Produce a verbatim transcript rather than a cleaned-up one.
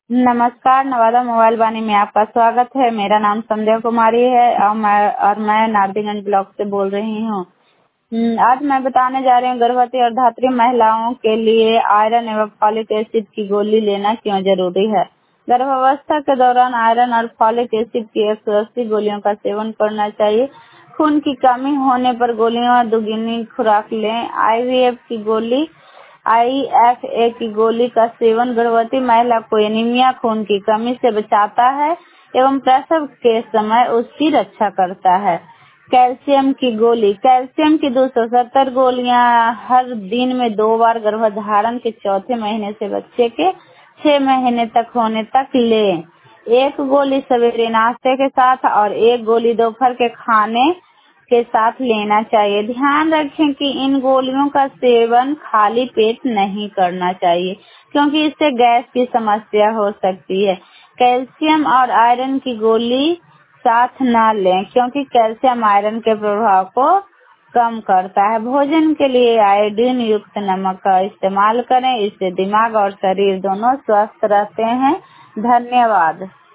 नमस्कार, नवादा मोबाइल वाणी में आपका स्वागत है। मेरा नाम संध्या कुमारी है और मैं और मैं नारदीगंज ब्लॉक से बोल रही हूँ। हम्म, आज मैं बताने जा रही हूँ गर्भवती और धात्री महिलाओं के लिए आयरन एवं फॉलिक एसिड की गोली लेना क्यों जरूरी है। गर्भावस्था के दौरान आयरन और फॉलिक एसिड की एक सौ अस्सी गोलियों का सेवन करना चाहिए। खून की कमी होने पर गोलियां दुगनी खुराक लें। आईवीएफ की गोली आईएफए की गोली का सेवन गर्भवती महिला को एनीमिया, खून की कमी से बचाता है एवं प्रसव के समय उसकी रक्षा करता है। कैल्शियम की गोली कैल्शियम की दो सौ सत्तर गोलियां हर दिन में दो बार गर्भधारण के चौथे महीने से बच्चे के छह महीने तक होने तक लें। एक गोली सवेरे नाश्ते के साथ और एक गोली दोपहर के खाने के साथ लेना चाहिए। ध्यान रखें कि इन गोलियों का सेवन खाली पेट नहीं करना चाहिए क्योंकि इससे गैस की समस्या हो सकती है। कैल्शियम और आयरन की गोली साथ न लें क्योंकि कैल्शियम आयरन के प्रभाव को कम करता है। भोजन के लिए आयोडीन युक्त नमक का इस्तेमाल करें, इससे दिमाग और शरीर दोनों स्वस्थ रहते हैं। धन्यवाद।